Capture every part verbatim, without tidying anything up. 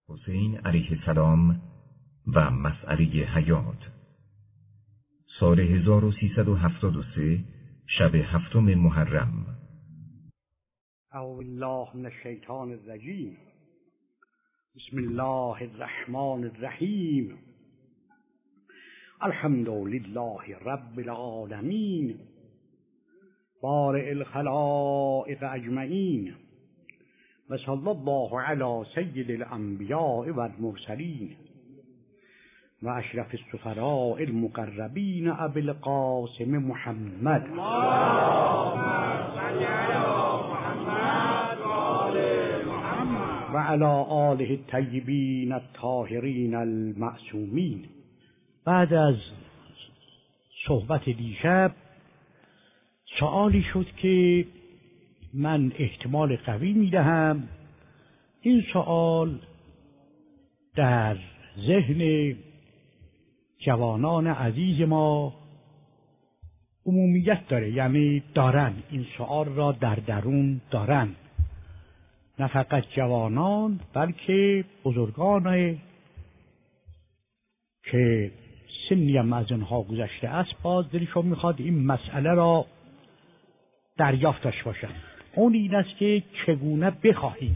حسین علیه السلام و مسئله حیات. سال هزار و سیصد و هفتاد و سه شب هفتم محرم. اعوذ بالله من الشیطان الرجیم. بسم الله الرحمن الرحیم. الحمد لله رب العالمین بارئ الخلائق اجمعین و صلی الله علی سید الانبیاء و المرسلین و اشرف السفراء المقربین ابی القاسم محمد و علی آله الطیبین الطاهرین المعصومین. بعد از صحبت دیشب سوالی شد که من احتمال قوی میدهم این سوال در ذهن جوانان عزیز ما عمومیت داره، یعنی دارن این سوال را در درون دارن، نه فقط جوانان بلکه بزرگان که سنی هم از آنها گذشته است باز دلشون میخواد این مسئله را دریافتش باشند. اون این است که چگونه بخواهیم.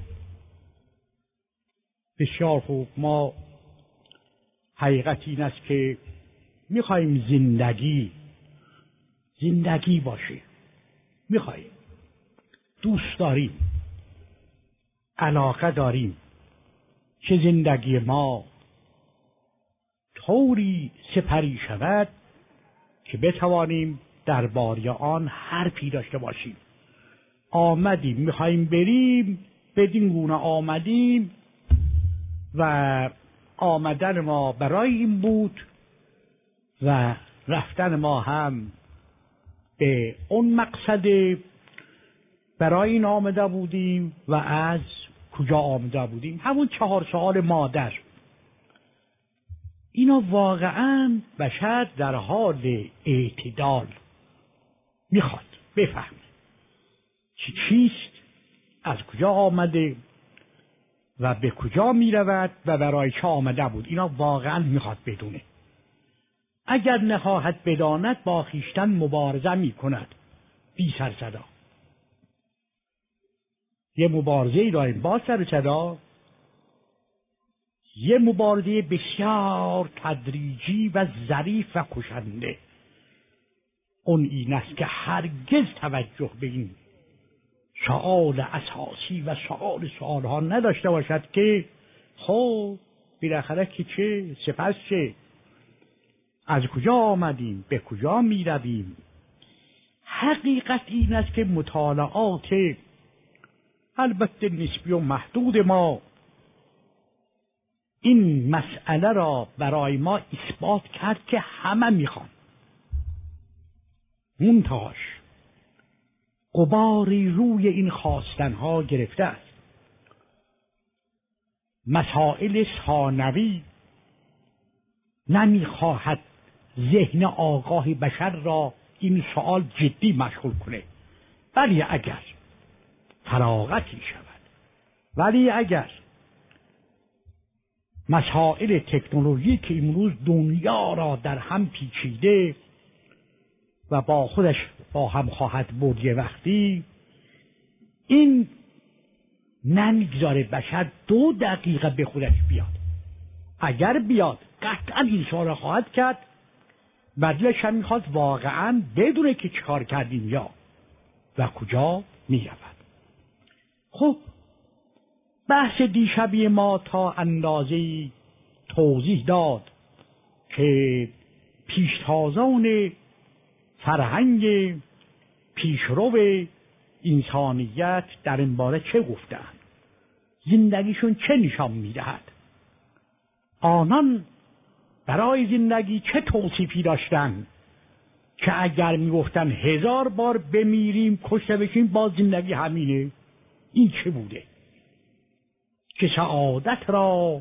بسیار خوب، ما حقیقت این است که میخواهیم زندگی زندگی باشه، میخواهیم، دوست داریم، علاقه داریم که زندگی ما طوری سپری شود که بتوانیم درباره آن حرفی داشته باشیم. آمدیم، میخواییم بریم، بدین گونه آمدیم و آمدن ما برای این بود و رفتن ما هم به اون مقصد برای این آمده بودیم و از کجا آمده بودیم. همون چهار سوال مادر. اینا واقعا بشر در حال اعتدال میخواد بفهمه چی چیست، از کجا آمده و به کجا میرود و برای چه آمده بود. اینا واقعا میخواد بدونه. اگر نخواهد بداند با خویشتن مبارزه میکند بی سر صدا. یه مبارزه ای داریم با سر صدا، یه مبارزه بسیار تدریجی و ظریف و کشنده. اون این است که هرگز توجه به این سؤال اساسی و سؤال سؤالها نداشته باشد که خب بالاخره که چه، سپس چه، از کجا آمدیم، به کجا می رویم. حقیقت این است که مطالعات البته نسبی و محدود ما این مسئله را برای ما اثبات کرد که همه میخوان. منتهاش غباری روی این خواستنها گرفته است. مسائل ثانوی نمیخواهد ذهن آگاه بشر را این سوال جدی مشغول کنه. ولی اگر فراغتی شود، ولی اگر مسائل تکنولوژی که امروز دنیا را در هم پیچیده و با خودش با هم خواهد برد یه وقتی، این نمیگذاره بشر دو دقیقه به خودش بیاد. اگر بیاد قطعا این سوال خواهد کرد، بعدش هم میخواد واقعا بدونه که چکار کردیم یا و کجا میرود. خب بحث دیشبی ما تا اندازه‌ای توضیح داد که پیشتازان فرهنگ پیشرو انسانیت در این باره چه گفتند، زندگیشون چه نشان میدهد، آنان برای زندگی چه توصیفی داشتند که اگر میگفتن هزار بار بمیریم کشته بشیم باز زندگی همینه. این چه بوده که سعادت را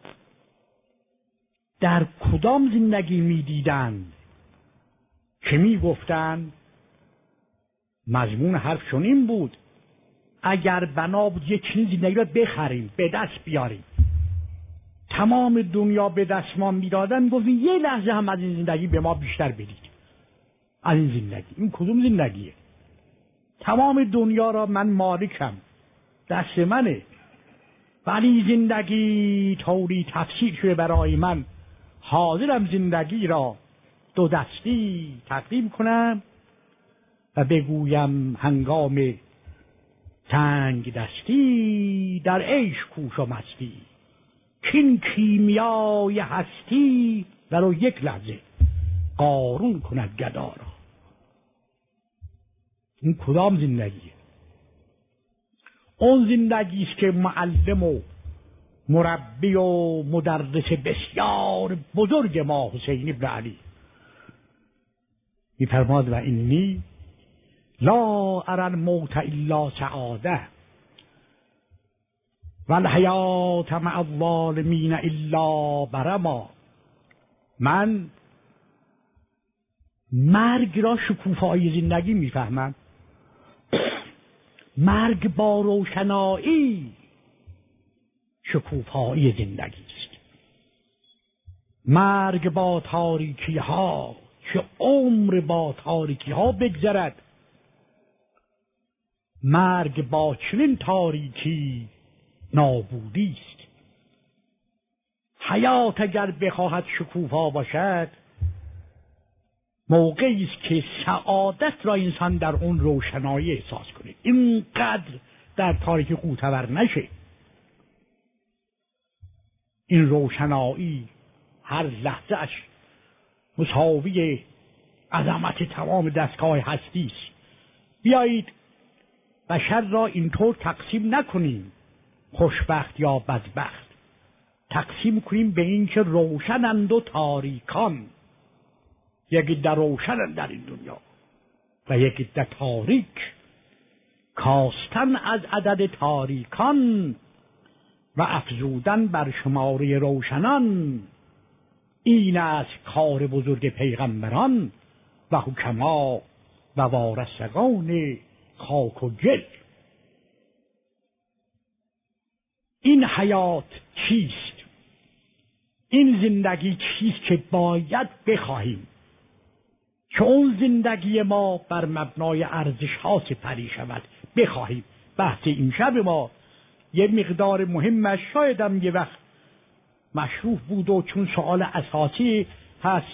در کدام زندگی میدیدند که میگفتند مضمون حرفشون این بود اگر بنا بود یک چیز زندگی را بخریم به دست بیاریم تمام دنیا به دستمان میدادن، گفتیم یه لحظه هم از این زندگی به ما بیشتر بدید. از این زندگی، این کدوم زندگیه؟ تمام دنیا را من مالکم، دست منه، ولی زندگی طوری تفسیر شده برای من، حاضرم زندگی را دو دستی تقدیم کنم و بگویم هنگام تنگ دستی در عیش کوش و مستی، کین کیمیای هستی ولو یک لحظه قارون کند گدا را. این کدام زندگیه؟ اون زندگی است که معلم و مربی و مدرس بسیار بزرگ ما حسین ابن علی می‌فرماد و اینی لا اری الموت الا سعاده و الحیات مع الظالمین الا برما. من مرگ را شکوفایی زندگی میفهمم. مرگ با روشنایی شکوفایی زندگی است. مرگ با تاریکی ها، چه عمر با تاریکی ها بگذرد، مرگ با چنین تاریکی نابودی است. حیات اگر بخواهد شکوفا باشد، موقعی است که سعادت را انسان در اون روشنایی احساس کنه، اینقدر در تاریکی قوتور نشه. این روشنایی هر لحظه اش مساوی عظمت تمام دستگاه هستی است. بیایید بشر را اینطور تقسیم نکنیم خوشبخت یا بدبخت، تقسیم کنیم به این که روشنند و تاریکان. یکی در روشنند در این دنیا و یکی در تاریک. کاستن از عدد تاریکان و افزودن بر شماره روشنان، این است کار بزرگ پیغمبران و حکما و وارثگان خاک و گل. این حیات چیست؟ این زندگی چیست که باید بخواهیم که اون زندگی ما بر مبنای ارزش ها سپری شود؟ بخواهیم. بحث این شب ما یه مقدار مهمش شاید هم یه وقت مشروع بود و چون سوال اساسی هست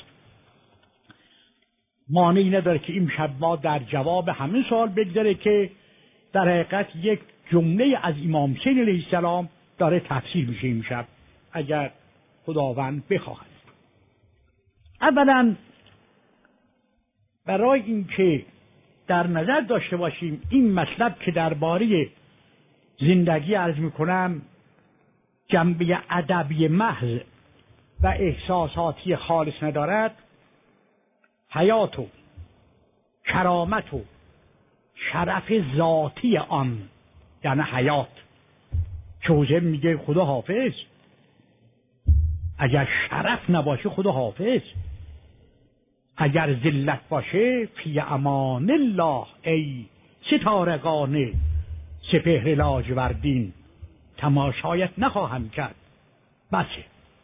مانعی نداره که این شب ما در جواب همین سوال بگذاره که در حقیقت یک جمله از امام حسین علیه السلام داره تفسیر میشه این شب اگر خداوند بخواهد. اولا برای اینکه در نظر داشته باشیم این مطلب که درباره زندگی عرض میکنم جنبه ادبی محض و احساساتی خالص ندارد، حیات و کرامت و شرف ذاتی آن یعنی حیات. چوزه میگه خدا حافظ، اگر شرف نباشه خدا حافظ، اگر ذلت باشه فی امان الله ای ستارگان سپهر لاجوردین تماشایت نخواهم کرد. بسه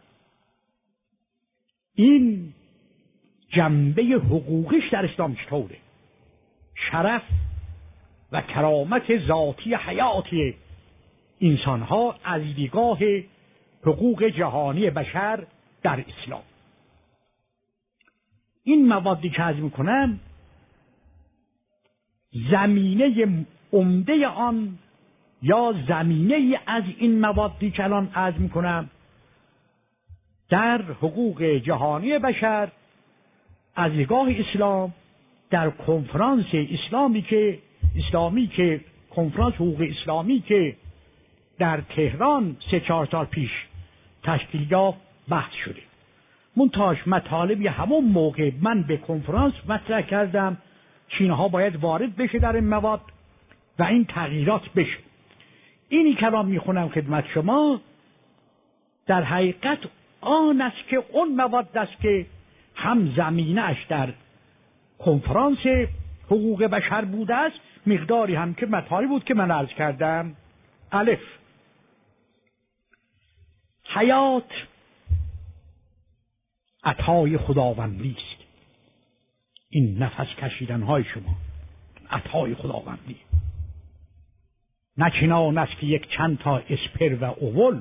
این جنبه حقوقیش در اسلام چطوره؟ شرف و کرامت ذاتی حیاتی انسان ها از دیدگاه حقوق جهانی بشر در اسلام. این موادی که عرض میکنم زمینه عمده آن یا زمینه ای از این موادی که الان عرض میکنم در حقوق جهانی بشر از نگاه اسلام در کنفرانس اسلامی که اسلامی که کنفرانس حقوق اسلامی که در تهران سه چهار سال پیش تشکیل یافت بحث شده. منتهاش مطالبی همون موقع من به کنفرانس مطرح کردم چینها باید وارد بشه در این مواد و این تغییرات بشه. اینی که من میخونم خدمت شما در حقیقت آن است که اون مواد است که هم زمینه اش در کنفرانس حقوق بشر بوده است، مقداری هم که مطالب بود که من عرض کردم. الف، حیات عطای خداوندی است. این نفس کشیدن های شما عطای خداوندی. نه چنان است که یک چند تا اسپر و اول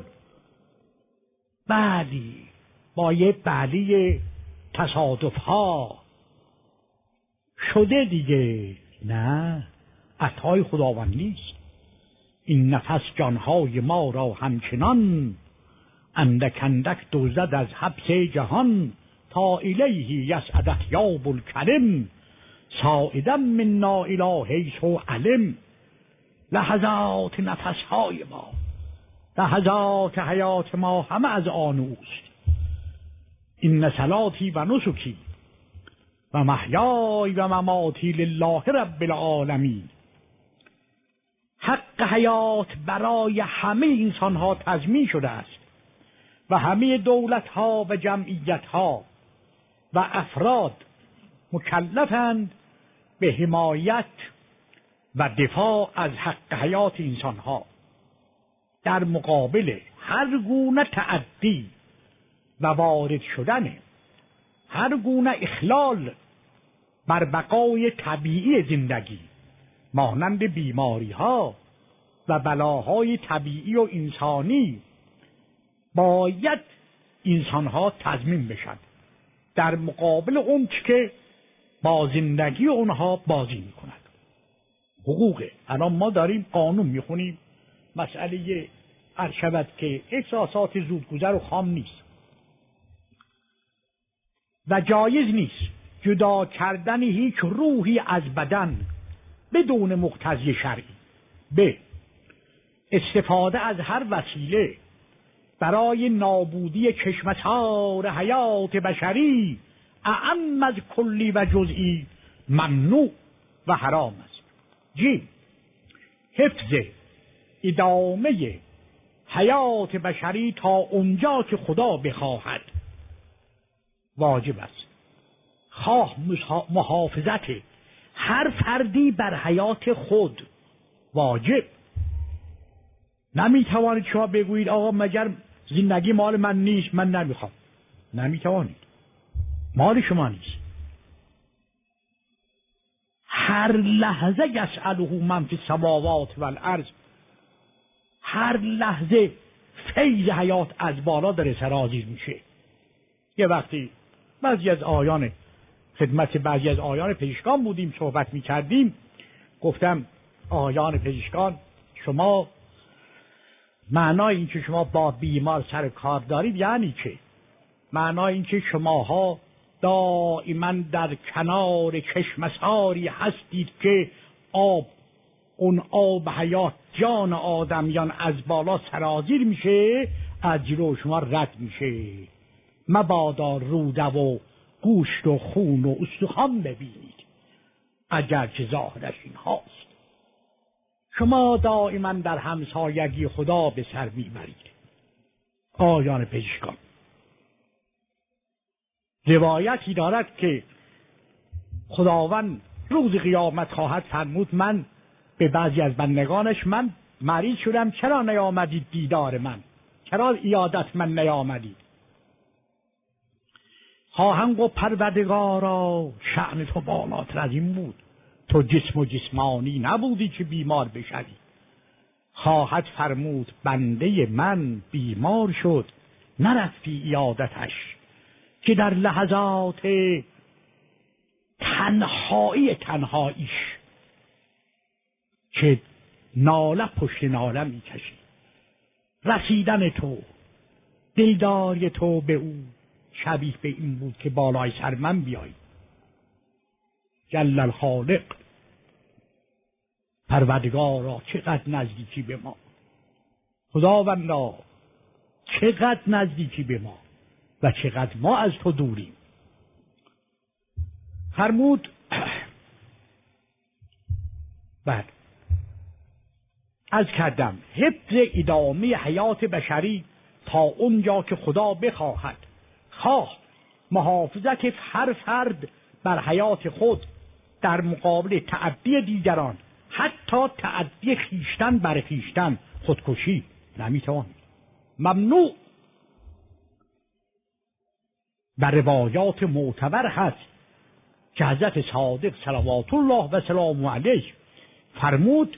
بعدی با یه بعدی تصادف ها شده دیگه. نه، عطای خداوندی است. این نفس جانهای ما را همچنان اندک اندک دوزد از حبس جهان، تا الیه یسعد یاب الکلم ساعدا من نائلا حیث علم. لحظات نفسهای ما، لحظات حیات ما همه از آن اوست. این صلاتی و نسکی و محیای و مماتی لله رب العالمین. حق حیات برای همه انسان ها تضمین شده است و همه دولت ها و جمعیت ها و افراد مکلفند به حمایت و دفاع از حق حیات انسان ها در مقابل هر گونه تعدی و وارد شدن هر گونه اخلال بر بقای طبیعی زندگی، مانند بیماری ها و بلاهای طبیعی و انسانی، باید انسان ها تضمین بشن در مقابل اون که با زندگی اونها بازی میکند. حقوقه. الان ما داریم قانون میخونیم، مسئله عرض شود که احساسات زودگذر و خام نیست و جایز نیست جدا کردن هیچ روحی از بدن بدون مقتضی شرعی. ب. استفاده از هر وسیله برای نابودی چشمسار حیات بشری اعم از کلی و جزئی ممنوع و حرام است. ج. حفظ ادامه حیات بشری تا اونجا که خدا بخواهد واجب است. خواه محافظت هر فردی بر حیات خود واجب. نمیتوانید شما بگویید آقا مگر زندگی مال من نیست، من نمیخوام. نمیتوانید، مال شما نیست. هر لحظه یسأله من فی السماوات والارض، هر لحظه فیض حیات از بالا داره سرازیر میشه. یه وقتی بعضی از آیان خدمت بعضی از آیان پزشکان بودیم، صحبت میکردیم، گفتم آیان پزشکان، شما معنای این که شما با بیمار سر کار دارید یعنی چه؟ معنای این که شماها دائما در کنار چشمساری هستید که آب، اون آب حیات جان آدمیان از بالا سرازیر میشه، از جلو شما رد میشه. مبادا روده و گوشت و خون و استخوان ببینید اگر که ظاهرش این هاست. شما دائما در همسایگی خدا به سر میبرید. آیان پزشکان روایتی دارد که خداوند روز قیامت خواهد فرمود من به بعضی از بندگانش من مریض شدم، چرا نیامدید دیدار من؟ چرا عیادت من نیامدید؟ خواهند گفت پروردگارا شأن تو بالاتر از این بود، تو جسم و جسمانی نبودی که بیمار بشوی. خواهد فرمود بنده من بیمار شد نرفتی عیادتش، که در لحظات تنهایی تنهاییش که ناله پشت ناله میکشی، رسیدن تو، دلداری تو به او شبیه به این بود که بالای سر من بیایی. جل الخالق، پروردگارا چقدر نزدیکی به ما، خداوندا چقدر نزدیکی به ما و چقدر ما از تو دوریم. فرمود بعد از کردم حفظ ادامه حیات بشری تا اونجا که خدا بخواهد، خواه محافظت هر فرد بر حیات خود در مقابل تعدی دیگران، حتی تعدی خیشتن بر خیشتن، خودکشی نمیتوان، ممنوع. و روایات معتبر هست که حضرت صادق صلوات الله و سلام علیه فرمود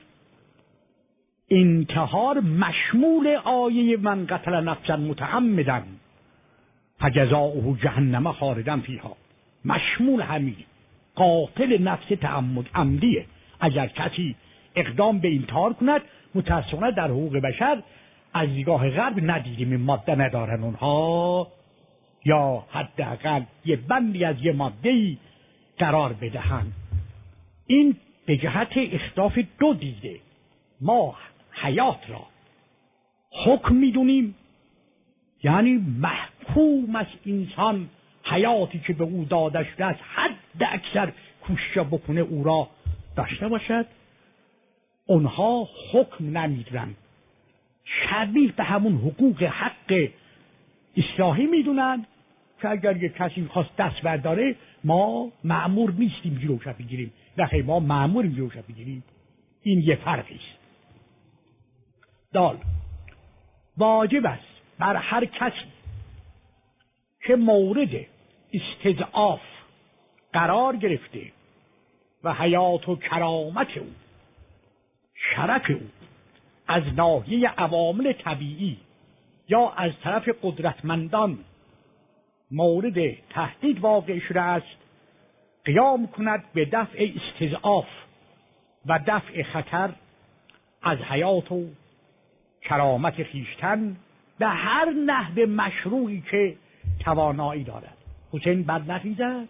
انتحار مشمول آیه من قتل نفسا متعمدا فجزاؤه جهنم خالدا فیها، مشمول همین قاتل نفس تعمد عمدیه. اگر کسی اقدام به انتحار کند، متاسفانه در حقوق بشر از دیدگاه غرب ندیدیم این ماده ندارن اونها، یا حداقل یه بندی از یه ماده‌ای قرار بدهند. این به جهت اختلاف دو دیده. ما حیات را حکم میدونیم، یعنی محکوم از انسان حیاتی که به او داده شده است حد اکثر کوشش بکنه او را داشته باشد. اونها حکم نمیدونن، شبیه به همون حقوق حق اصلاحی میدونن که اگر یک کسی خواست دست برداره ما مأمور نیستیم جلوش بگیریم، نه ما مأموریم جلوش بگیریم. این یه فرقی است. دال واجب است بر هر کسی که مورد استضعاف قرار گرفته و حیات و کرامت او، شرف او از ناحیه عوامل طبیعی یا از طرف قدرتمندان مورد تهدید واقع شده است، قیام کند به دفع استضعاف و دفع خطر از حیات و کرامت خویشتن به هر نحو مشروعی که توانایی دارد. حسین بد نخیزد،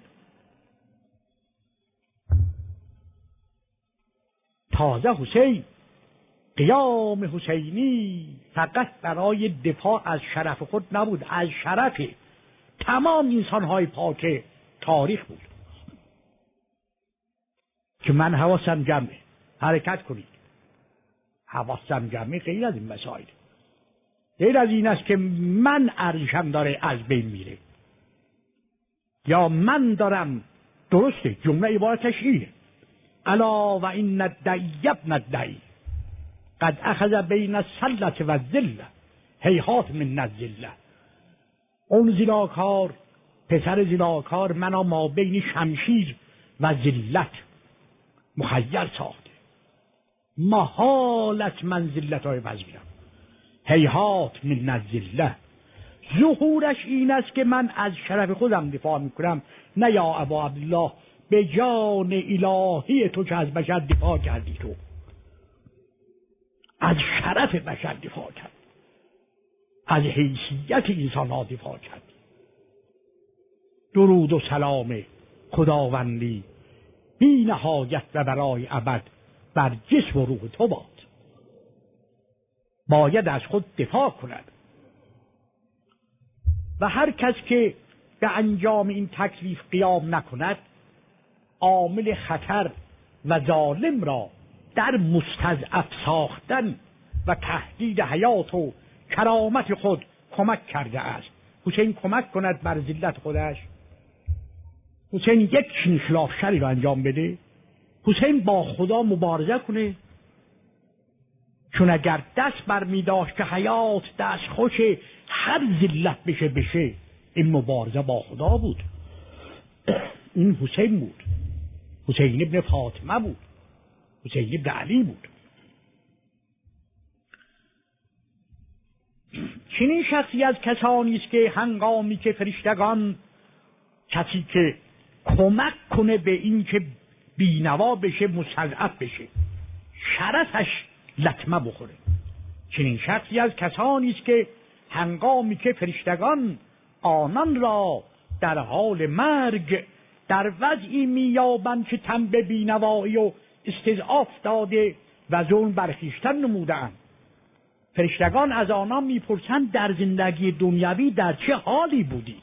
تازه حسین قیام حسینی فقط برای دفاع از شرف خود نبود، از شرف تمام انسان‌های پاک تاریخ بود. که من حواسم جمعه، حرکت کنید. حواسم جمعه غیر از این مسائل، غیر از این است که من ارزشم داره از بین میره یا من دارم. درسته جمله عبارتش اینه: الا و این الدعی ابن الدعی قد اخذ بین السلة و الذلة هیهات من الذلة. اون زناکار، پسر زناکار منو ما بین شمشیر و ذلت مخیر ساخته. محالت من ذلت های پذیرم. هیهات من الذلة ظهورش این است که من از شرف خودم دفاع میکنم، نه یا ابا عبدالله به جان الهی تو که از بشر دفاع کردی، تو از شرف بشر دفاع کرد، از حیثیت انسان ها دفاع کرد. درود و سلام خداوندی بی نهایت و برای ابد بر جسم و روح تو باد. باید از خود دفاع کند و هر کس که به انجام این تکلیف قیام نکند، عامل خطر و ظالم را در مستضعف ساختن و تهدید حیات و کرامت خود کمک کرده است. حسین کمک کند بر ذلت خودش؟ حسین یک خلاف شری را انجام بده؟ حسین با خدا مبارزه کنه؟ چون اگر دست بر می داشت که حیات دست خوش هر ذلت بشه بشه، این مبارزه با خدا بود. این حسین بود، حسین ابن فاطمه بود، حسین ابن علی بود. چنین شخصی از کسانی است که هنگامی که فرشتگان، کسی که کمک کنه به این که بینوا بشه، مستضعف بشه، شرفش لطمه بخوره، چنین شخصی از کسانی است که هنگامی که فرشتگان آنان را در حال مرگ در وضعی میابند که تن به بینوایی و استضعاف داده و ظلم برخیشتن نمودند، فرشتگان از آنان میپرسند در زندگی دنیوی در چه حالی بودید؟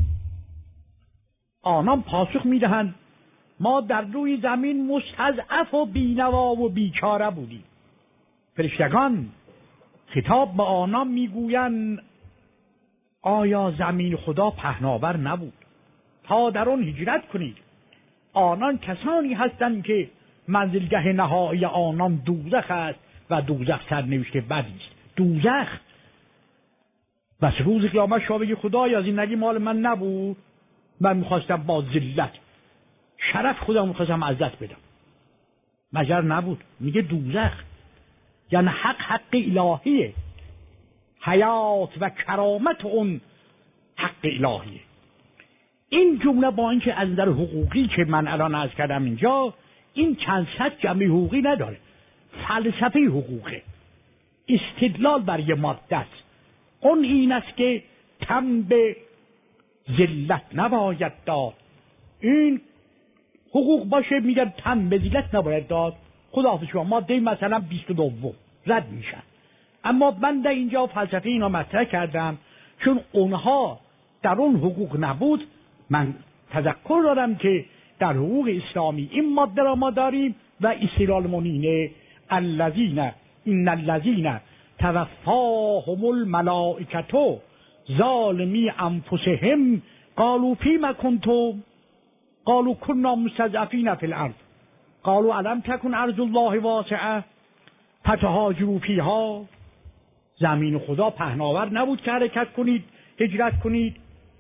آنان پاسخ میدهند ما در روی زمین مستضعف و بینوا و بیچاره بودیم. فرشتگان خطاب به آنان میگویند آیا زمین خدا پهناور نبود تا در آن هجرت کنید؟ آنان کسانی هستند که منزلگاه نهایی آنان دوزخ است و دوزخ سرنوشت بدی است. دوزخ بس روز قیامت شما بگی خدایا زندگی مال من نبود، من میخواستم با ذلت شرف خودم میخواستم عزت بدم، مگر نبود؟ میگه دوزخ یعنی حق حق الهیه، حیات و کرامت اون حق الهیه. این جمله با اینکه از نظر حقوقی که من الان عرض کردم اینجا، این چند صد جنبه حقوقی نداره، فلسفه حقوقه، استدلال بر یه ماده است. اون این است که تن به ذلت نباید داد. این حقوق باشه میگن تن به ذلت نباید داد. خداحافظ شما ماده مثلا بیست و دو رد میشن. اما من در اینجا فلسفه اینا مطرح کردم چون اونها در اون حقوق نبود. من تذکر دارم که در حقوق اسلامی این ماده را ما داریم و استدلال منینه الذین ان الذین توفاهم الملائکة ظالمی انفسهم قالوا فیما کنتم قالوا کنا مستضعفین فی الارض قالوا الم تکن ارض الله واسعه فتهاجروا فیها. زمین خدا پهناور نبود که حرکت کنید، هجرت کنید.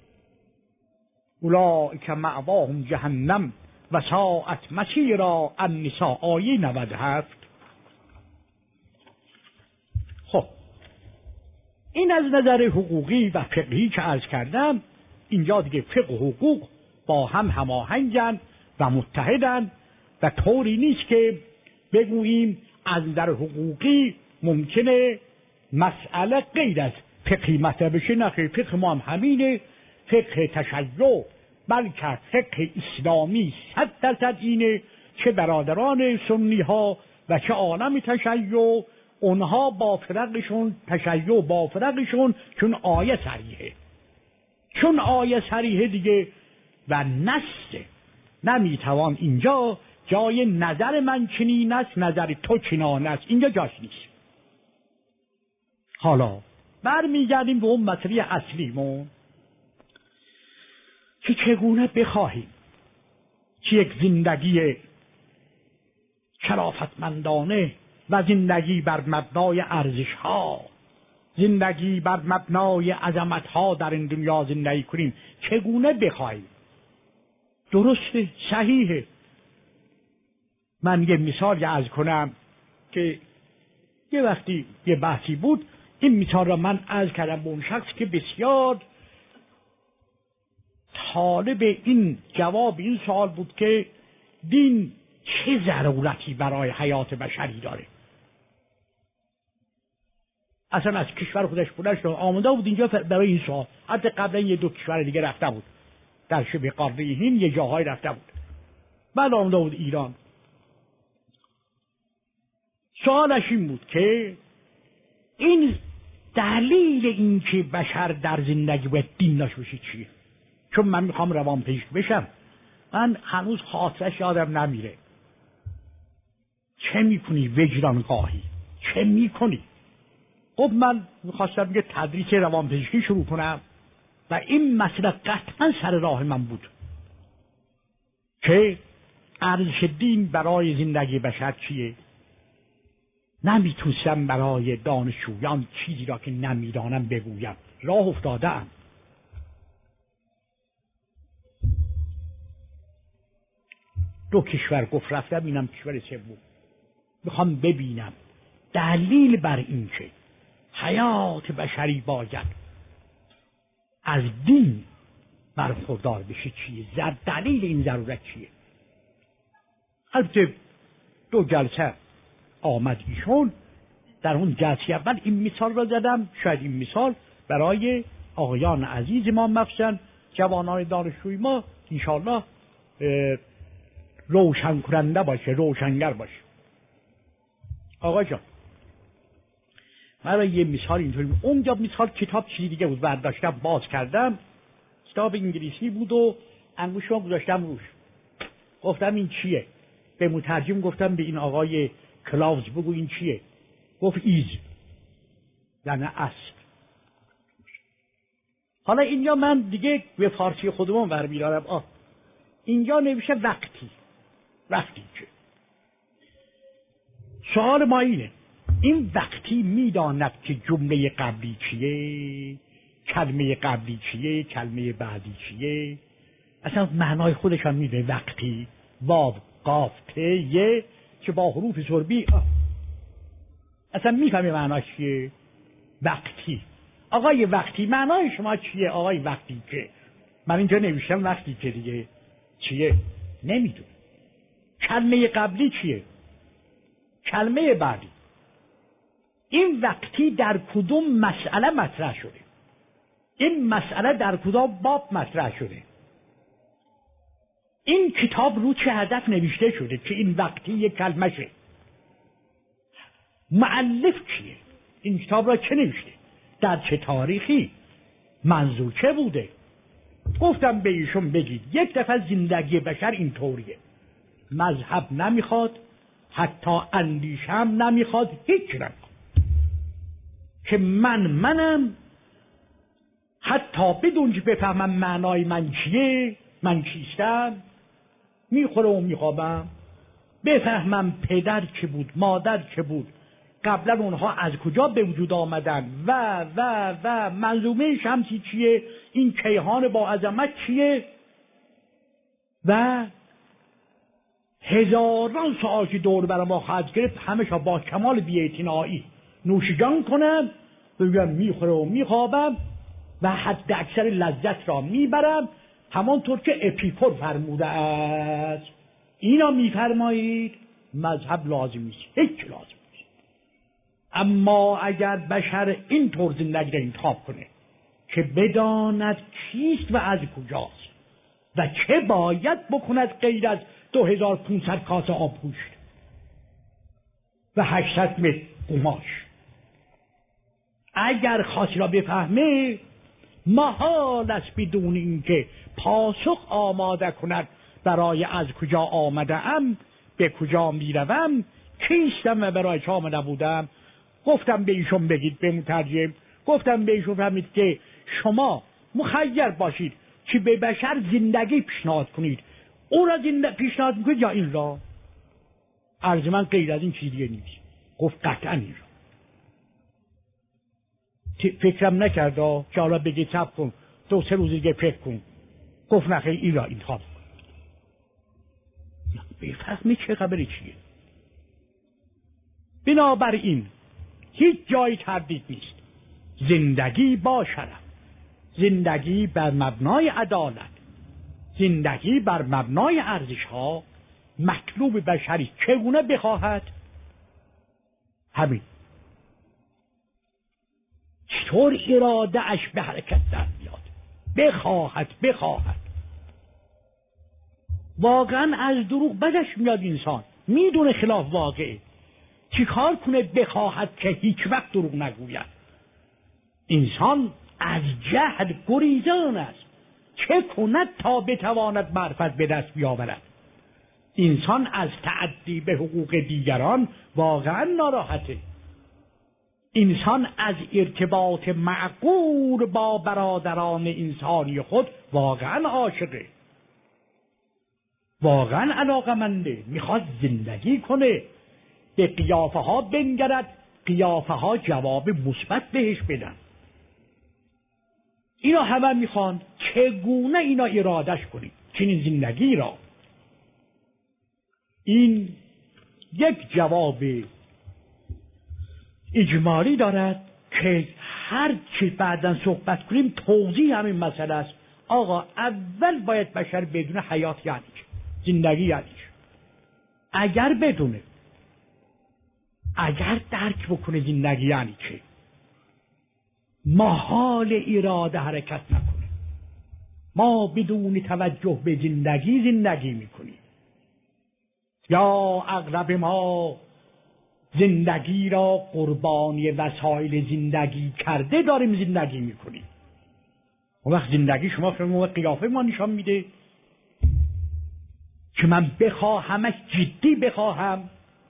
اولئک مأواهم جهنم و ساءت مصیرا. النساء آیه نود و هفت. خب این از نظر حقوقی و فقهی که عرض کردم. اینجا دیگه فقه و حقوق با هم هماهنگن و متحدن و طوری نیست که بگوییم از نظر حقوقی ممکنه مسئله غیر از فقهی مطرح بشه. نه، فقه ما هم همینه، فقه تشیع، بلکه فقه اسلامی صد درصد اینه. چه برادران سنی ها و چه عالم تشیع، اونها با فرقشون، تشیع با فرقشون، چون آیه صریحه، چون آیه صریحه دیگه و نصه، نمیتوان اینجا جای نظر من چنین است نظر تو چنان است، اینجا جاش نیست. حالا برمیگردیم به اون مسئله اصلیمون که چگونه بخواهیم که یک زندگی شرافتمندانه و زندگی بر مبنای ارزش ها، زندگی بر مبنای عظمت ها در این دنیا زندگی کنیم. چگونه بخواهیم؟ درسته، صحیحه. من یه مثال عرض کنم که یه وقتی یه بحثی بود، این مثال را من عرض کردم به اون شخص که بسیار طالب این جواب این سوال بود که دین چه ضرورتی برای حیات بشری داره. اصلا از کشور خودش بودش آمده بود اینجا برای این سوال. حتی قبلا یه دو کشور دیگه رفته بود، در شبه قاره هند یه جاهای رفته بود، بعد آمده بود ایران. سوالش این بود که این دلیل این که بشر در زندگی باید دین داشته باشه چیه؟ چون من میخوام روانپزشک بشم، من هنوز خاطرش یادم نمیره. چه میکنی وجدان خواهی؟ چه میکنی؟ خب من میخواستم یه تدریس روانپزشکی شروع کنم و این مسئله قطعا سر راه من بود که ارزش دین برای زندگی بشر چیه. نمیتونستم برای دانشجویان چیزی را که نمیدانم بگویم، راه افتادم. دو کشور گفت رفتم، اینم کشور سوم. میخوام ببینم دلیل بر این که حیات بشری باید از دین برخوردار بشه چیه، زر دلیل این ضرورت چیه. البته دو جلسه آمد ایشون، در اون جلسه اول این مثال را زدم. شاید این مثال برای آقایان عزیز ما، مخصوصا جوانان دانشجوی ما، انشاءالله روشن کننده باشه، روشنگر باشه. آقا جان، من یه مثال اینطوری، اونجا مثال کتاب چیزی دیگه بود، برداشتم باز کردم، کتاب انگلیسی بود و انگوشم گذاشتم روش، گفتم این چیه؟ به مترجم گفتم به این آقای کلاوز بگو این چیه؟ گفت ایز، یعنی اصل. حالا اینجا من دیگه به فارسی خودمون برمی‌دارم. آه اینجا نوشته وقتی. وقتی که سوال ما اینه، این وقتی میداند که جمله قبلی چیه، کلمه قبلی چیه، کلمه بعدی چیه؟ اصلا معنای خودش هم میده. وقتی، واو، قاف، ت، ی که با حروف سربی اصلا میفهمی معناش چیه؟ وقتی. آقای وقتی معنای شما چیه؟ آقای وقتی که من اینجا نوشتم وقتی که دیگه چیه؟ نمیدونم. کلمه قبلی چیه؟ کلمه بعدی. این وقتی در کدوم مسئله مطرح شده؟ این مسئله در کدام باب مطرح شده؟ این کتاب رو چه هدف نوشته شده که این وقتی یک کلمه شه؟ مؤلف کیه؟ این کتاب را چه نوشته؟ در چه تاریخی؟ منظور چه بوده؟ گفتم به ایشون بگید یک دفعه زندگی بشر این طوریه، مذهب نمیخواد، حتی اندیشه هم نمیخواد، هیچ نمیخواد که من منم، حتی بدونج بفهمم معنای من چیه، من چیستم، میخوره و میخوابم، بفهمم پدر که بود، مادر که بود، قبلا اونها از کجا به وجود آمدن و و و منظومه شمسی چیه، این کیهان با عظمت چیه و هزاران سوال که دور برای ما خواهد گرفت، همشا با کمال بی‌اعتنایی نوشیجان کنم، بگم میخوره و میخوابم و حد اکثر لذت را میبرم، همانطور که اپیکور فرموده است. اینا میفرمایید مذهب لازم نیست، هیچ لازم نیست. اما اگر بشر این طور زندگی را انتخاب کنه که بداند کیست و از کجاست و چه باید بکند غیر از دو هزار و پانصد کاسه آب گوشت و هشتصد متر قماش، اگر خاصی را بفهمه، محال است بدون اینکه پاسخ آماده کند برای از کجا آمده ام، به کجا میروم، کیستم و برای چه آمده بودم. گفتم به ایشون بگید، به مترجم گفتم به ایشون فهمید که شما مخیر باشید که به بشر زندگی پیشنهاد کنید، او را زندگی پیشنهاد میکنید یا این را؟ عرض من غیر از این چیز دیگه نیست. گفت قطعا این را. فکرم نکرده که حالا بگید صبر کن دو سه روز دیگه فکر کن. گفت نخیر این را انتخاب کن. بفهمی چه خبری چیه. بنابراین هیچ جای تردید نیست، زندگی با شرف، زندگی بر مبنای عدالت، زندگی بر مبنای ارزش ها، مطلوب بشری چگونه بخواهد همین، چطور اراده اش به حرکت در بیاد، بخواهد بخواهد واقعا از دروغ بدش میاد. انسان میدونه خلاف واقعه، چی کار کنه بخواهد که هیچ وقت دروغ نگوید. انسان از جهل گریزان است، چه کند تا بتواند معرفت به دست بیاورد. انسان از تعدی به حقوق دیگران واقعا ناراحته. انسان از ارتباط معقول با برادران انسانی خود واقعا عاشقه، واقعا علاقمنده، میخواد زندگی کنه، به قیافه ها بنگرد، قیافه ها جواب مثبت بهش بدن. اینا همه میخوان چگونه اینا ارادش کنید چنین زندگی را. این یک جواب اجمالی دارد که هر چی بعداً صحبت کنیم توضیح همین مسئله است. آقا اول باید بشر بدون حیات یعنی چه، زندگی یعنی چه. اگر بدونه، اگر درک بکنه زندگی یعنی چه، محال اراده حرکت نکنه. ما بدون توجه به زندگی زندگی میکنیم، یا اغلب ما زندگی را قربانی وسایل زندگی کرده داریم زندگی میکنیم. اون وقت زندگی شما فرمون قیافه ما نشان میده که من بخواهمش جدی بخواهم،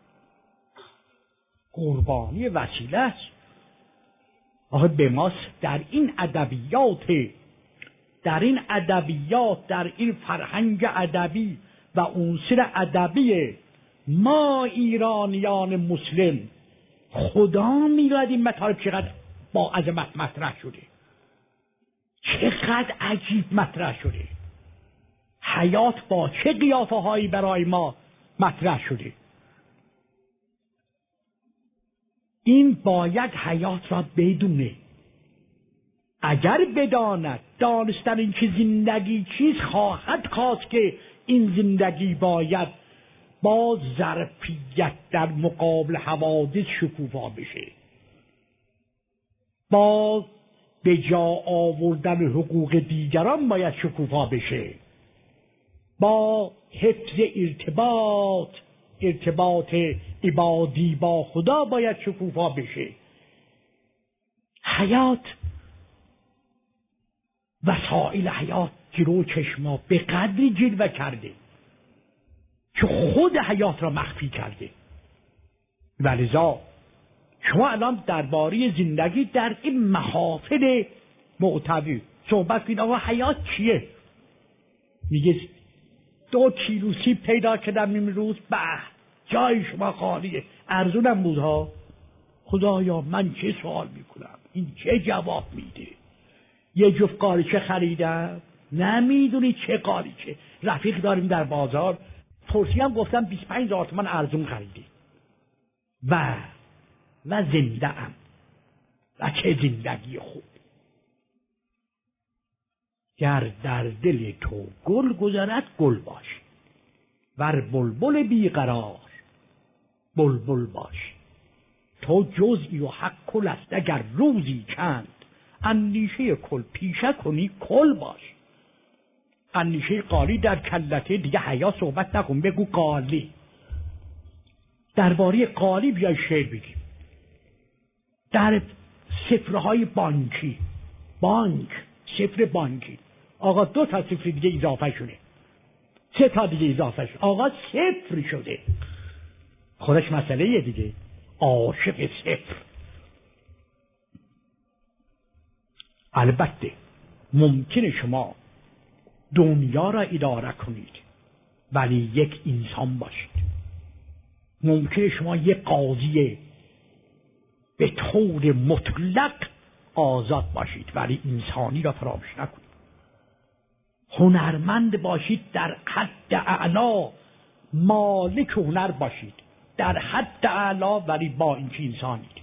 قربانی وسیله است. آخه به ما در این ادبیات، در این ادبیات، در این فرهنگ ادبی و عنصر ادبی ما ایرانیان مسلم، خدا می‌داند این مطالب چقدر با عظمت مطرح شده، چقدر عجیب مطرح شده. حیات با چه قیافه هایی برای ما مطرح شده. این باید حیات را بدونه. اگر بداند، دانستن این که زندگی چیز، خواهد خواست که این زندگی باید با ظرفیت در مقابل حوادث شکوفا بشه، با به جا آوردن حقوق دیگران باید شکوفا بشه، با حفظ ارتباط ارتباط عبادی با خدا باید شکوفا بشه. حیات، وسایل حیات جلو چشما به قدری جلوه کرده که خود حیات را مخفی کرده. ولذا شما الان درباره زندگی در این محافل معتبر صحبت کنید، آقا حیات چیه؟ میگه دو کیلو سیب پیدا کردم امروز، به جای شما خالیه. ارزونم بود ها. خدایا من چه سوال میکنم، این چه جواب میده؟ یه جفت قالیچه خریدم، نمیدونی چه قالیچه. رفیق داریم در بازار، پرسیدم گفتم بیست و پنج هزار تومان ارزون خریدی. و و زنده ام و چه زندگی خوب. گر در دل تو گل گذرد گل باش، ور بلبل بیقرار بلبل باش. تو جزئی و حق کل است، اگر روزی چند اندیشه کل پیشه کنی کل باش. اندیشه قالی در کلته، دیگه حیا صحبت نکن، بگو قالی. درباره قالی بیای شعر بگیم. در صفرهای بانکی، بانک، صفر بانکی، آقا دو تا صفر دیگه اضافه شده، سه تا دیگه اضافه شده، آقا صفر شده. خودش مسئله یه دیگه، عاشق صفر. البته ممکنه شما دنیا را اداره کنید ولی یک انسان باشید. ممکنه شما یک قاضی به طور مطلق آزاد باشید ولی انسانی را فراموش نکنید. هنرمند باشید، در حد اعلا مالک هنر باشید، در حد اعلا، ولی با اینکه انسانید.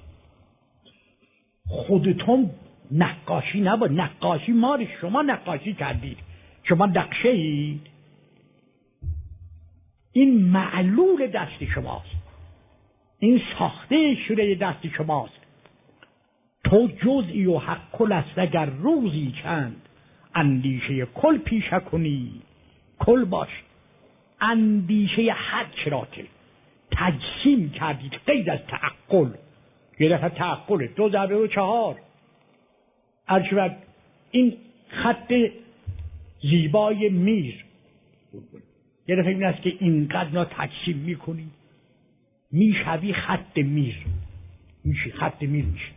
خودتون نقاشی نباید، نقاشی مال شما، نقاشی کردید، شما نقشه اید، این معلول دست شماست، این ساخته شده دست شماست. تو جزئی و حق کل است، اگر روزی چند اندیشه کل پیشه کنی کل باش. اندیشه حق را که تجسیم کردید غیر از تعقل، یه دفعه تعقل دو ضربه و چهار ارشد. این خط زیبای میر یه دفعه این است که اینقدر نا تجسیم میکنی، میشوی خط میر، میشی خط میر، میشی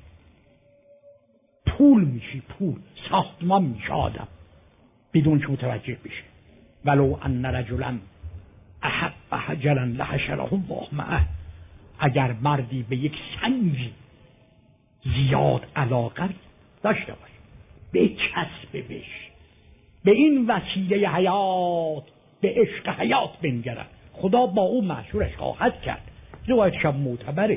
پول، میشی پول، ساختمان میشه آدم بدون که متوجه بشه. ولو ان رجلا احب حجرا لحشره الله معه. اگر مردی به یک سنگی زیاد علاقه داشته باشه، بچسبه بهش، به این وسیله حیات، به عشق حیات بنگرد، خدا با او معشورش خواهد کرد. روایتش هم معتبره.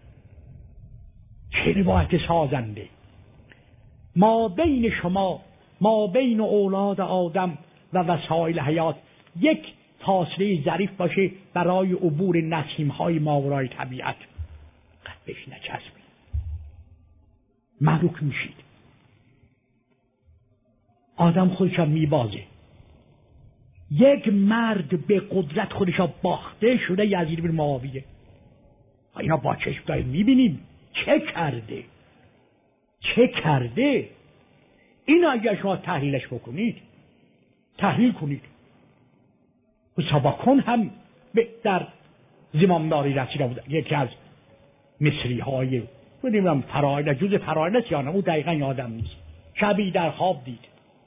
چه روایت سازنده. ما بین شما، ما بین اولاد آدم و وسایل حیات یک فاصله ظریف باشه برای عبور نسیم‌های ماورای طبیعت. قد بهش نچسبید، محروک میشید. آدم خودشم میبازه. یک مرد به قدرت خودشا باخته شده، یزید بن معاویه. اینا با چشم داریم میبینیم چه کرده، چه کرده. این اگر شما تحلیلش بکنید، تحلیل کنید. و سباکون هم در زمامداری رسیده بود. یکی از مصری های بودیم فرائنه، جز فرائنه است یا نه، او دقیقا یادم نیست. شبی در خواب دید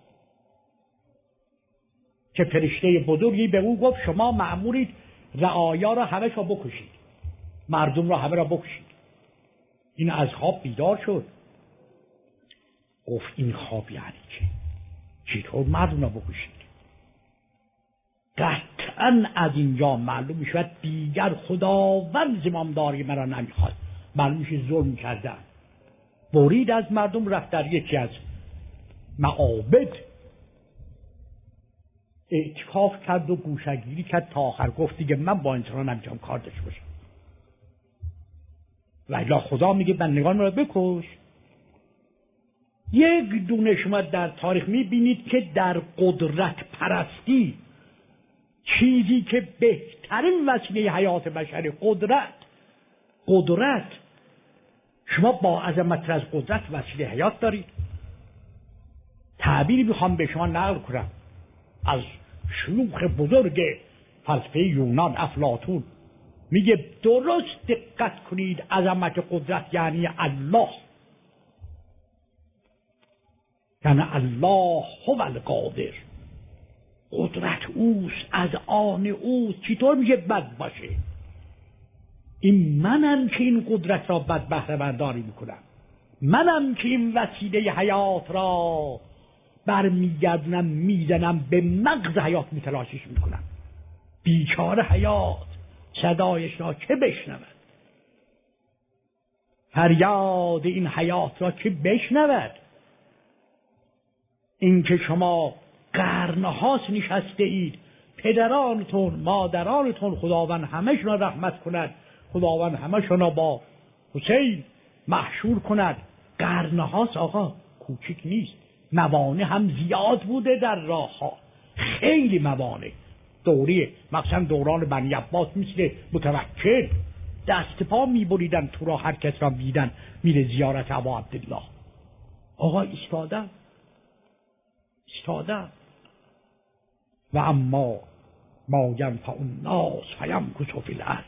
که فرشته بزرگی به او گفت شما مأمورید رعایا را همه را بکشید، مردم را همه را بکشید. این از خواب بیدار شد، گفت این خواب یعنی چه؟ چطور مردم را بکشید؟ قطعا از اینجا معلوم میشود دیگر خداوند زمامداری مرا نمیخواد. معلوم میشه ظلم کردن، برید از مردم، رفت در یکی از معابد اعتکاف کرد و گوشه‌گیری کرد تا آخر گفت دیگه من با انسان نمیتونم کار داشته باشم. و الا خدا میگه بندگان را بکش. یک دونه شما در تاریخ میبینید که در قدرت پرستی، چیزی که بهترین وسیله حیات بشری، قدرت قدرت شما با عظمت از قدرت وسیله حیات دارید. تعبیری میخوام به شما نقل کنم از شیوخ بزرگ فلسفه یونان افلاطون، میگه درست دقت کنید عظمت قدرت یعنی الله، یعنی الله هو القادر، قدرت اوست، از آن اوست. چطور میشه بد باشه؟ این منم که این قدرت را بد بهره برداری میکنم، منم که این وسیله حیات را برمیگردونم میزنم به مغز حیات متلاشیش میکنم. بیچاره حیات صدایش را که بشنود، فریاد این حیات را که بشنود. این که شما قرنهاست نشسته اید، پدرانتون مادرانتون خداوند همشون را رحمت کند، خداوند همشون را با حسین محشور کند. قرنهاست آقا، کوچک نیست. موانع هم زیاد بوده در راه ها، خیلی موانع. دوره مثلا دوران بنی عباس مثل متوکل دست پا میبریدن تو را، هر کس را میدن میره زیارت ابا عبدالله. آقا ایستادن ایستادن و اما ما ینفع الناس فیمکث فی الارض.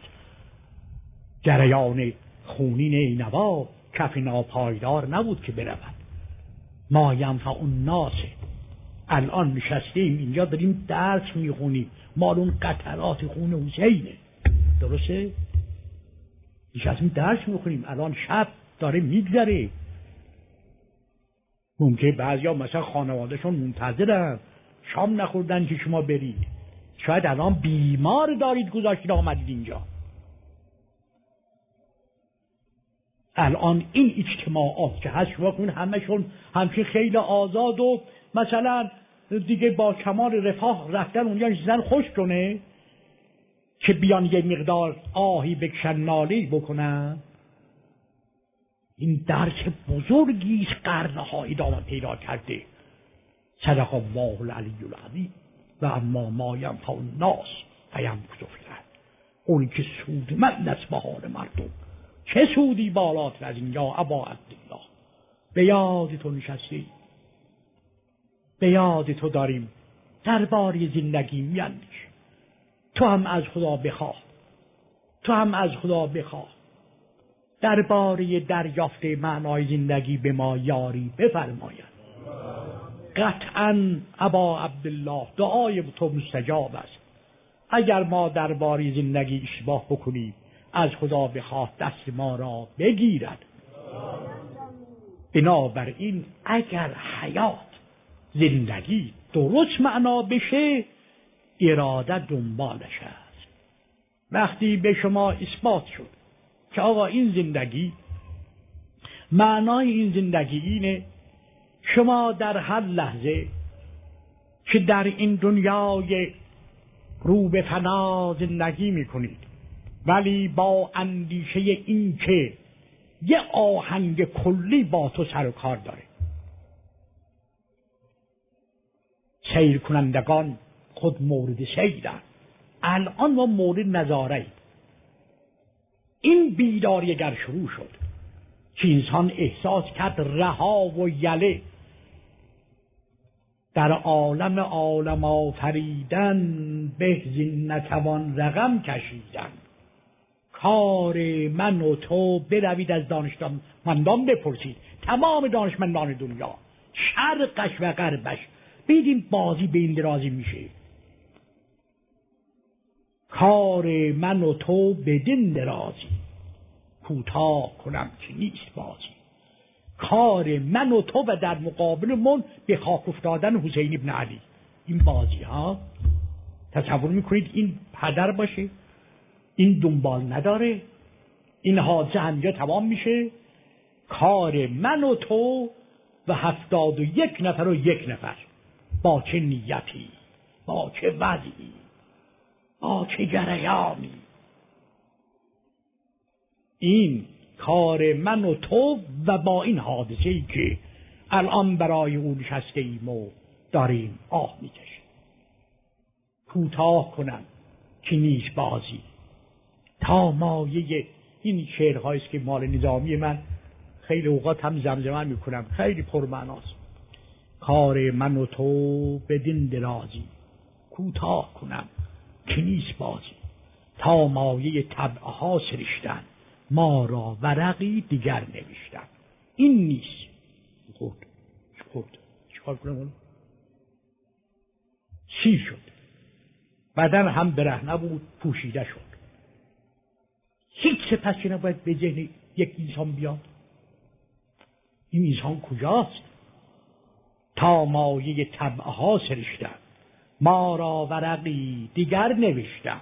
جریان خونین اینوا کف ناپایدار نبود که برود. ما ینفع الناس، الان نشستیم اینجا داریم درس میخونیم، مال اون قطرات خون حسینه، درسته؟ نشستیم درس میخونیم، الان شب داره میگذره. ممکنه بعضیا مثلا خانوادهشون منتظرن شام نخوردن که شما برید، شاید الان بیمار دارید گذاشتید آمدید اینجا. الان این اجتماعات که هست شما کنید همشون همچین خیلی آزاد و مثلا دیگه با کمال رفاه رفتن اونجا نشستن خوش کنه که بیان یه مقدار آهی بکشن نالی بکنن. این درس بزرگی است قرنها ادامه پیدا کرده. صدق الله العلی العظیم. و اما ما ینفع الناس فیمکث فی الارض. اونی که سودمند است به حال مردم، چه سودی بالاتر از این یا ابا عبدالله؟ به یاد تو نشستی، به یاد تو داریم درباره زندگی میاندیش. تو هم از خدا بخواه، تو هم از خدا بخواه درباره دریافت معنای زندگی به ما یاری بفرماید. قطعاً ابا عبدالله دعای تو مستجاب است. اگر ما درباره زندگی اشتباه بکنیم از خدا بخواه دست ما را بگیرد. بنابراین اگر حیات زندگی درست معنا بشه اراده دنبالش است. وقتی به شما اثبات شد که آقا این زندگی معنای این زندگی اینه شما در هر لحظه که در این دنیای رو به فنا زندگی میکنید ولی با اندیشه این که یه آهنگ کلی با تو سر و کار داره. سیر کنندگان خود مورد سیرن. الان ما مورد نظاره. این بیداری اگر شروع شد که انسان احساس کرد رها و یله در عالم عالم آفریدن به زین نتوان رقم کشیدن. کار من و تو بروید از دانشمندان بپرسید، تمام دانشمندان دنیا شرقش و غربش، بیدیم بازی به این درازی میشه. کار من و تو بدین درازی کوتاه کنم که نیست بازی. کار من و تو و در مقابل من به خاک افتادن حسین ابن علی، این بازی ها تصور میکنید این پدر باشه، این دنبال نداره، این حادثه همینجا تمام میشه، کار من و تو و هفتاد و یک نفر و یک نفر، با چه نیتی، با چه وضعی، با چه جریانی. این کار من و تو و با این حادثه ای که الان برای اون نشسته ایم و داریم آه میکشیم. کوتاه کنم که نیست بازی. تا مایه این شعرهایی است که مال نظامی من خیلی اوقات هم زمزمه میکنم، خیلی پرمعناست. کار من و تو بدین درازی، کوتاه کنم که نیست بازی. تا مایه طبعها سرشتن، ما را ورقی دیگر نوشتن. این نیست. خود خود چیکار کنم؟ سیر شد، بدن هم برهنه بود، پوشیده شد. هیچ سپس که نباید به ذهن یک انسان بیاد. این انسان کجاست؟ تا مایه طبعها سرشتن، ما را ورقی دیگر نوشتن.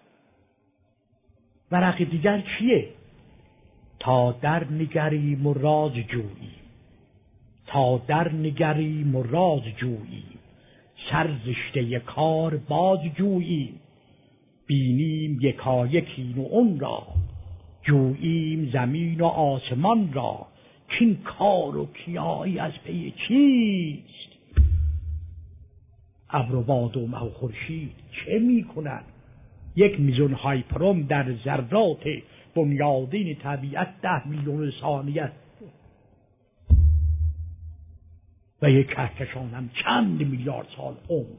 ورق دیگر چیه؟ تا در نگریم و راز جویی، تا در نگریم و راز جویی، سرزشته کار باز جویی. بینیم یکا یکین و اون را، جوییم زمین و آسمان را. کین کار و کیایی از پی چیست؟ ابر و باد و مه و خورشید چه میکنند؟ یک میزون هایپروم در ذرات بنیادین طبیعت ده میلیون ثانیه و یک کهکشان هم چند میلیارد سال عمر.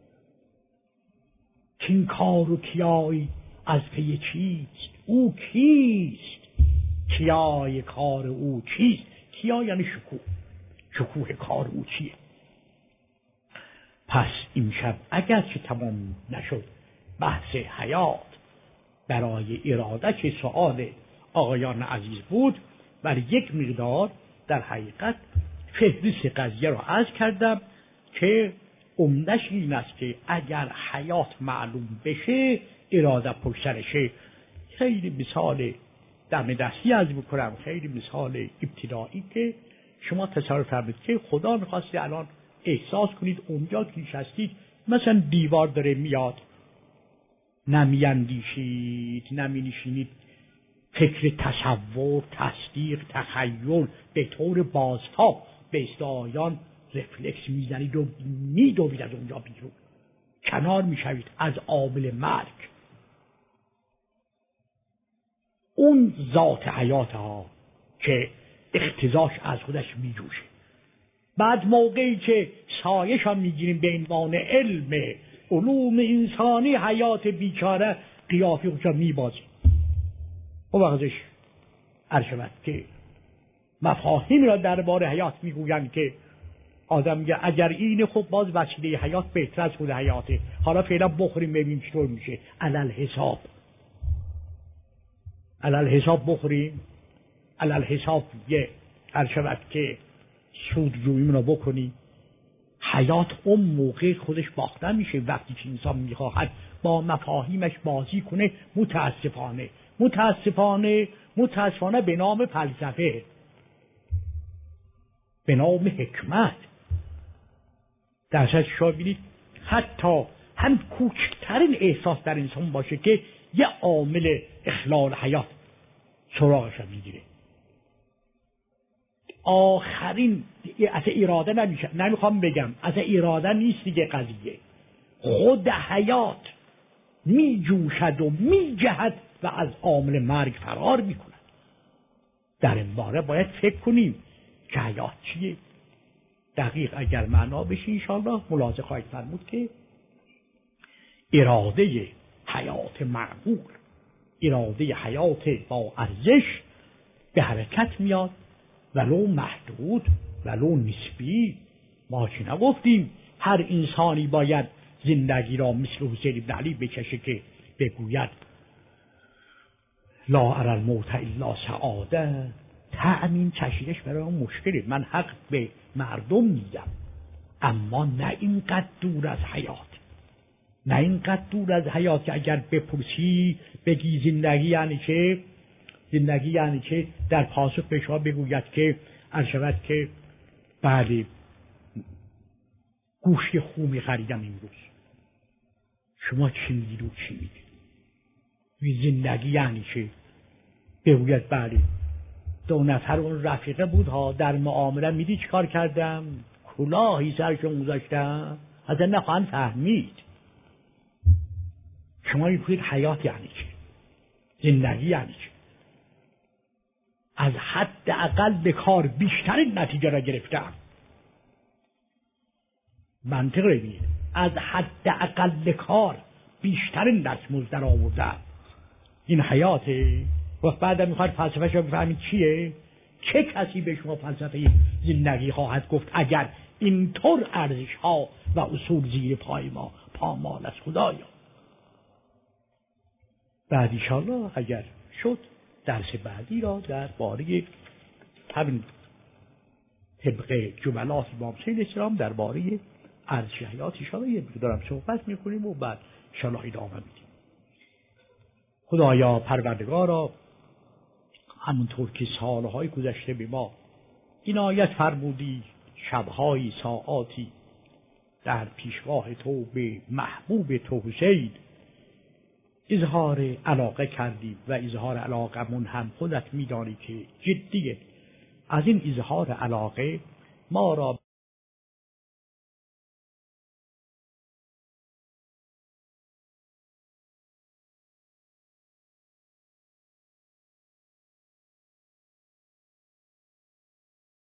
کین کار و کیایی از پی چیست؟ او کیست؟ کیای کار او چیست؟ کیا یعنی شکوه. شکوه کار او چیه؟ پس این شب اگر که تمام نشد بحث حیات، برای اراده که سؤال آقایان عزیز بود، ولی یک مقدار در حقیقت فهرست قضیه را عرض کردم که عمدش این است که اگر حیات معلوم بشه اراده پشترشه. خیلی مثال دم دستی عرض بکنم، خیلی مثال ابتدایی که شما تصور فرمایید که خدا میخواسته الان احساس کنید اونجا که نشستید مثلا دیوار داره میاد، نمیاندیشید، نمینشینید، فکر تصور، تصدیق، تخیل به طور بازتاب به استعایان رفلکس میزنید و میدوید از اونجا بیرون، کنار میشوید از عامل مرگ. اون ذات حیات ها که اقتضاش از خودش میجوشه. بعد موقعی که سایشان میگیریم به عنوان علم علوم انسانی، حیات بیچاره قیافی خودشا میبازیم. اون وقتش عرشبت که مفاهیمی را درباره حیات میگویند که آدم میگه اگر این خب باز وسیله حیات بهتر از خود حیاته، حالا فعلا بخوریم ببینیم چطور میشه. علل حساب علل حساب بخوریم، علل حساب یه عرشبت که سودجویی رو بکنیم. حیات اون موقع خودش باخته میشه وقتی که انسان میخواهد با مفاهیمش بازی کنه. متاسفانه متاسفانه متاسفانه به نام فلسفه، به نام حکمت، در صورت شما بینید حتی هم کوچکترین احساس در انسان باشه که یه عامل اخلال حیات سراغش میگیره. آخرین از اراده نمیشه، نمیخوام بگم از اراده نیست دیگه قضیه، خود حیات میجوشد و میجهد و از عامل مرگ فرار میکند. در این باره باید فکر کنیم که حیات چیه. دقیق اگر معنا بشه انشاءالله ملاحظه خواهید فرمود که اراده حیات معقول، اراده حیات با ارزش به حرکت میاد، ولو محدود ولو نسبی. ما چی نگفتیم هر انسانی باید زندگی را مثل حسین بن علی بکشه که بگوید لا اری الموت الا سعاده. تأمین چشیدش برای اون مشکله. من حق به مردم میدم اما نه اینقدر دور از حیات، نه اینقدر دور از حیات که اگر بپرسی بگی زندگی یعنی چه؟ زندگی یعنی چه؟ در پاسخ به شما بگوید که عرض شود که بله گوشت خوب می‌خریدم امروز. شما چی میگید و چی میگید؟ زندگی یعنی چه؟ بگوید بله دو نفر اون رفیقه بود ها، در معامله میدی چی کار کردم؟ کلاهی سرشون گذاشتم، اصلا نخواهن فهمید. شما میگوید حیات یعنی چه؟ زندگی یعنی چه؟ از حد اقل به کار بیشترین نتیجه را گرفتم. منطق رو ببینید، از حد اقل کار بیشترین دستمزد در آوردم. این حیاته. وقت بعدم میخواید فلسفه شما بفهمید چیه؟ چه کسی به شما فلسفه زندگی خواهد گفت اگر اینطور ارزش ها و اصول زیر پای ما پامال از خدایا؟ بعد انشاءالله اگر شد درس بعدی را در باره همین طبق جملات امام حسین السلام در باره ارزش حیات انشاءالله یه مقدارم صحبت میکنیم و بعد انشاءالله ادامه میدیم. خدایا پروردگارا، همونطور که سالهای گذشته به ما عنایت فرمودی، شبهای ساعاتی در پیشگاه تو به محبوب تو حسین اظهار علاقه کردی و اظهار علاقمون هم خودت میدانی که جدیه. از این اظهار علاقه ما را